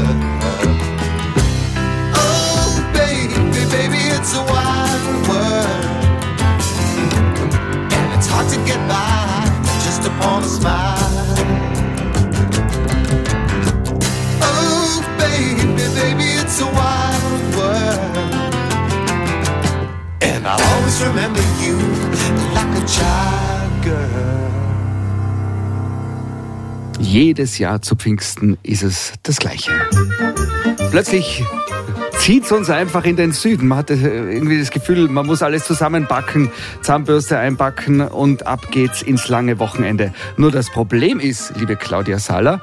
Oh baby, baby, it's a wild world, and it's hard to get by just upon a smile. Oh baby, baby, it's a wild world, and I'll always remember you like a child, girl. Jedes Jahr zu Pfingsten ist es das Gleiche. Plötzlich zieht es uns einfach in den Süden. Man hat irgendwie das Gefühl, man muss alles zusammenbacken, Zahnbürste einpacken und ab geht's ins lange Wochenende. Nur das Problem ist, liebe Claudia Sahler,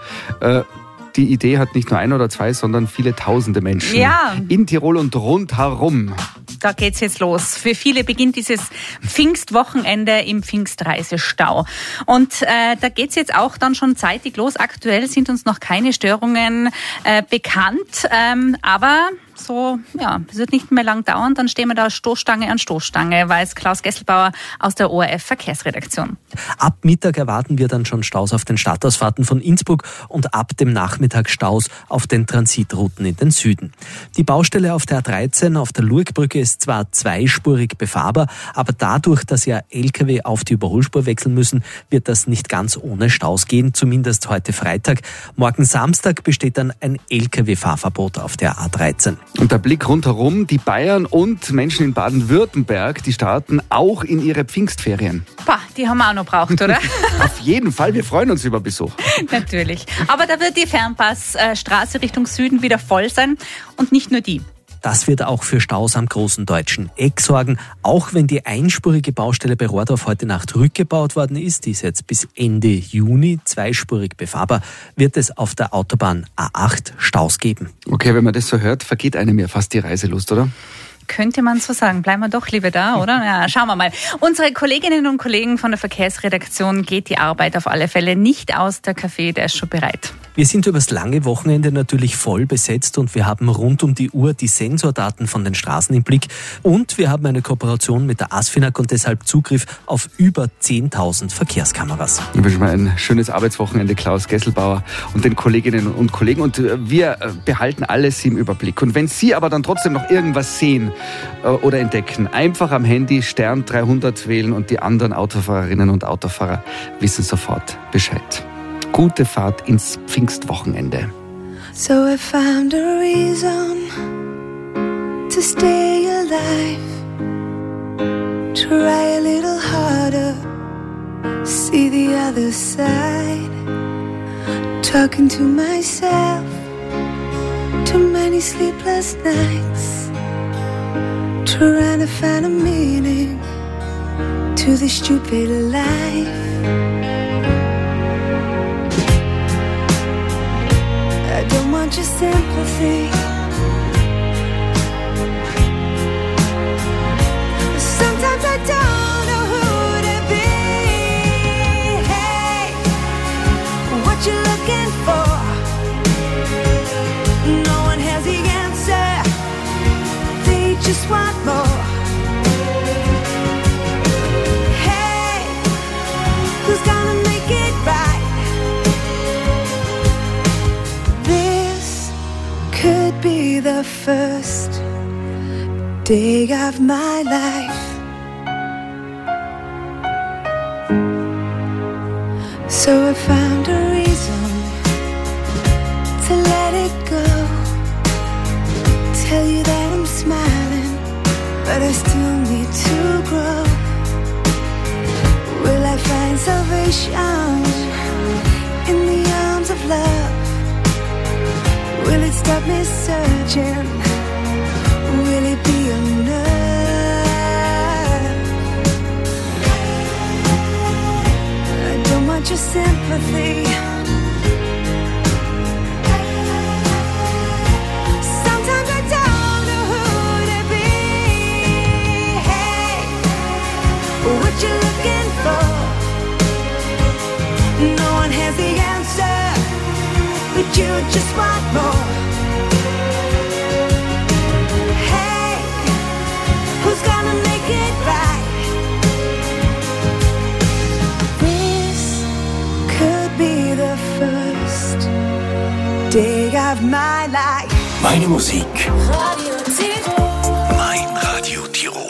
die Idee hat nicht nur ein oder zwei, sondern viele tausende Menschen in Tirol und rundherum. Da geht's jetzt los. Für viele beginnt dieses Pfingstwochenende im Pfingstreisestau. Und da geht's jetzt auch dann schon zeitig los. Aktuell sind uns noch keine Störungen bekannt, aber so, ja, es wird nicht mehr lang dauern, dann stehen wir da Stoßstange an Stoßstange, weiß Klaus Gesselbauer aus der ORF Verkehrsredaktion. Ab Mittag erwarten wir dann schon Staus auf den Stadtausfahrten von Innsbruck und ab dem Nachmittag Staus auf den Transitrouten in den Süden. Die Baustelle auf der A13 auf der Lurgbrücke ist zwar zweispurig befahrbar, aber dadurch, dass ja Lkw auf die Überholspur wechseln müssen, wird das nicht ganz ohne Staus gehen, zumindest heute Freitag. Morgen Samstag besteht dann ein Lkw-Fahrverbot auf der A13. Und der Blick rundherum, die Bayern und Menschen in Baden-Württemberg, die starten auch in ihre Pfingstferien. Pah, die haben wir auch noch braucht, oder? Auf jeden Fall, wir freuen uns über Besuch. Natürlich. Aber da wird die Fernpassstraße Richtung Süden wieder voll sein und nicht nur die. Das wird auch für Staus am großen deutschen Eck sorgen. Auch wenn die einspurige Baustelle bei Rohrdorf heute Nacht rückgebaut worden ist, die ist jetzt bis Ende Juni zweispurig befahrbar, wird es auf der Autobahn A8 Staus geben. Okay, wenn man das so hört, vergeht einem ja fast die Reiselust, oder? Könnte man so sagen. Bleiben wir doch lieber da, oder? Ja, schauen wir mal. Unsere Kolleginnen und Kollegen von der Verkehrsredaktion geht die Arbeit auf alle Fälle nicht aus. Der Kaffee, der ist schon bereit. Wir sind übers lange Wochenende natürlich voll besetzt und wir haben rund um die Uhr die Sensordaten von den Straßen im Blick. Und wir haben eine Kooperation mit der ASFINAG und deshalb Zugriff auf über 10.000 Verkehrskameras. Ich wünsche mal ein schönes Arbeitswochenende, Klaus Gesselbauer und den Kolleginnen und Kollegen. Und wir behalten alles im Überblick. Und wenn Sie aber dann trotzdem noch irgendwas sehen oder entdecken, einfach am Handy Stern 300 wählen und die anderen Autofahrerinnen und Autofahrer wissen sofort Bescheid. Gute Fahrt ins Pfingstwochenende. So I found a reason to stay alive. Try a little harder, see the other side. Talking to myself, too many sleepless nights. Trying to find a meaning to this stupid life. I don't want your sympathy. want more. Hey, who's gonna make it right? This could be the first day of my life. So I found a reason to let it go. Tell you that I'm smiling, but I still need to grow. Will I find salvation in the arms of love? Will it stop me searching? Will it be enough? I don't want your sympathy. Sometimes I don't know who to be. Hey, what you looking for? No one has the answer, but you just want more. Hey, who's gonna make it right? This could be the first day of my life. Meine Musik. Radio Tirol. Mein Radio Tirol.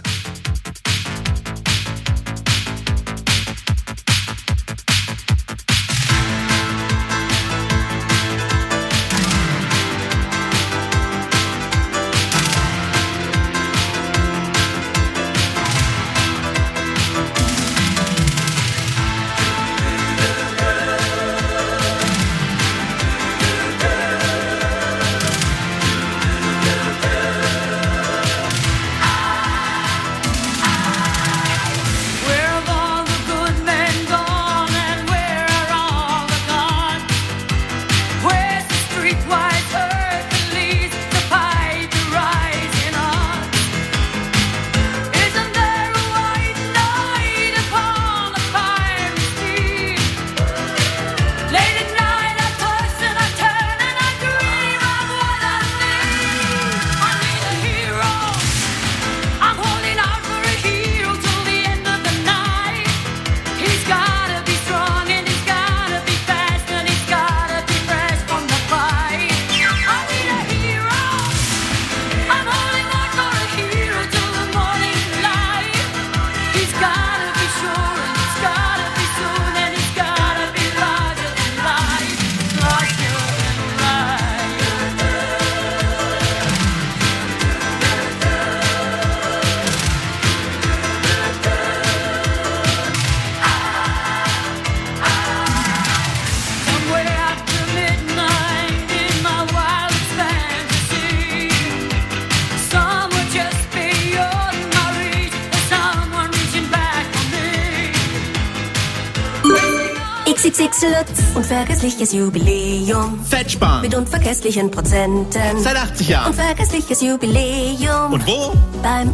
XXX Lutz, unvergessliches Jubiläum. Fettspan. Mit unvergesslichen Prozenten. Seit 80 Jahren. Unvergessliches Jubiläum. Und wo? Beim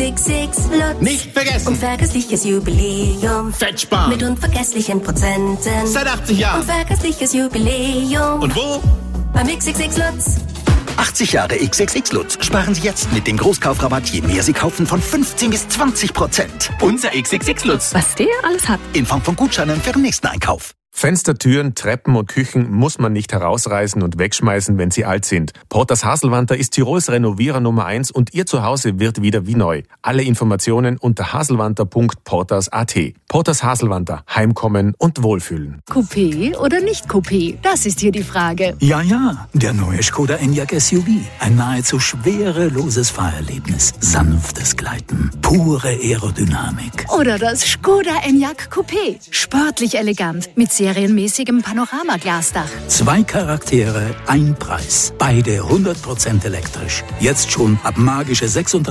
XXX Lutz. Nicht vergessen. Unvergessliches Jubiläum. Fettspan. Mit unvergesslichen Prozenten. Seit 80 Jahren. Unvergessliches Jubiläum. Und wo? Beim XXX Lutz. 80 Jahre XXX Lutz. Sparen Sie jetzt mit dem Großkaufrabatt, je mehr Sie kaufen, von 15 bis 20%. Unser XXX Lutz. Was der alles hat. In Form von Gutscheinen für den nächsten Einkauf. Fenster, Türen, Treppen und Küchen muss man nicht herausreißen und wegschmeißen, wenn sie alt sind. Porters Haselwanter ist Tirols Renovierer Nummer 1 und Ihr Zuhause wird wieder wie neu. Alle Informationen unter haselwanter.porters.at. Porters Haselwanter. Heimkommen und Wohlfühlen. Coupé oder nicht Coupé? Das ist hier die Frage. Ja, der neue Skoda Enyaq SUV. Ein nahezu schwereloses Fahrerlebnis. Sanftes Gleiten. Pure Aerodynamik. Oder das Skoda Enyaq Coupé. Sportlich elegant, mit serienmäßigem Panoramaglasdach. 2 Charaktere, ein Preis. Beide 100% elektrisch. Jetzt schon ab magische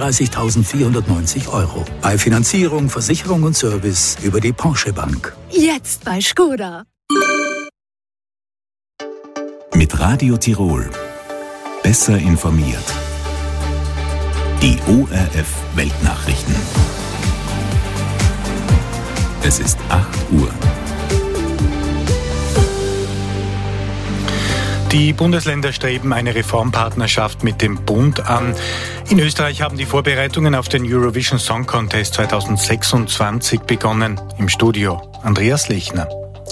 36.490 €. Bei Finanzierung, Versicherung und Service über die Porsche Bank. Jetzt bei Skoda. Mit Radio Tirol. Besser informiert. Die ORF Weltnachrichten. Es ist 8 Uhr. Die Bundesländer streben eine Reformpartnerschaft mit dem Bund an. In Österreich haben die Vorbereitungen auf den Eurovision Song Contest 2026 begonnen. Im Studio Andreas Lechner.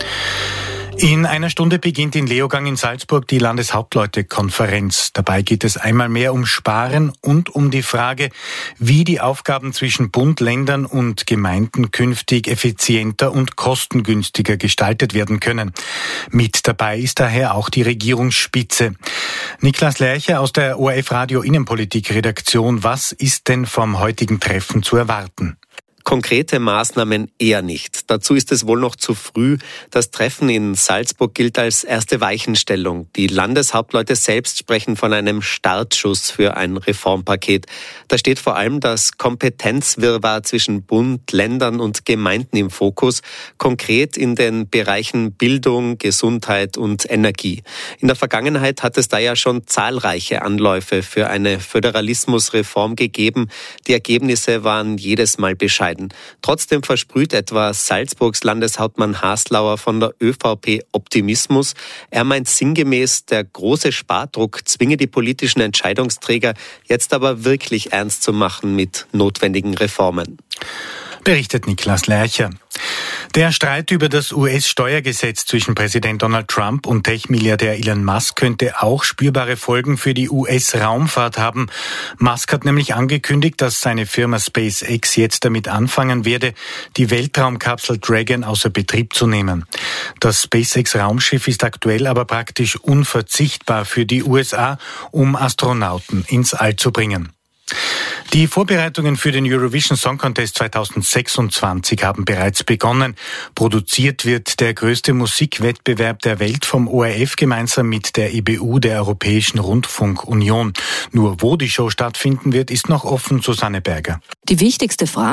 In einer Stunde beginnt in Leogang in Salzburg die Landeshauptleutekonferenz. Dabei geht es einmal mehr um Sparen und um die Frage, wie die Aufgaben zwischen Bund, Ländern und Gemeinden künftig effizienter und kostengünstiger gestaltet werden können. Mit dabei ist daher auch die Regierungsspitze. Niklas Lercher aus der ORF Radio Innenpolitik-Redaktion. Was ist denn vom heutigen Treffen zu erwarten? Konkrete Maßnahmen eher nicht. Dazu ist es wohl noch zu früh. Das Treffen in Salzburg gilt als erste Weichenstellung. Die Landeshauptleute selbst sprechen von einem Startschuss für ein Reformpaket. Da steht vor allem das Kompetenzwirrwarr zwischen Bund, Ländern und Gemeinden im Fokus, konkret in den Bereichen Bildung, Gesundheit und Energie. In der Vergangenheit hat es da ja schon zahlreiche Anläufe für eine Föderalismusreform gegeben. Die Ergebnisse waren jedes Mal bescheiden. Trotzdem versprüht etwa Salzburgs Landeshauptmann Haslauer von der ÖVP Optimismus. Er meint sinngemäß, der große Spardruck zwinge die politischen Entscheidungsträger jetzt aber wirklich ernst zu machen mit notwendigen Reformen. Berichtet Niklas Lercher. Der Streit über das US-Steuergesetz zwischen Präsident Donald Trump und Tech-Milliardär Elon Musk könnte auch spürbare Folgen für die US-Raumfahrt haben. Musk hat nämlich angekündigt, dass seine Firma SpaceX jetzt damit anfangen werde, die Weltraumkapsel Dragon außer Betrieb zu nehmen. Das SpaceX-Raumschiff ist aktuell aber praktisch unverzichtbar für die USA, um Astronauten ins All zu bringen. Die Vorbereitungen für den Eurovision Song Contest 2026 haben bereits begonnen. Produziert wird der größte Musikwettbewerb der Welt vom ORF gemeinsam mit der EBU, der Europäischen Rundfunkunion. Nur wo die Show stattfinden wird, ist noch offen. Susanne Berger. Die wichtigste Frage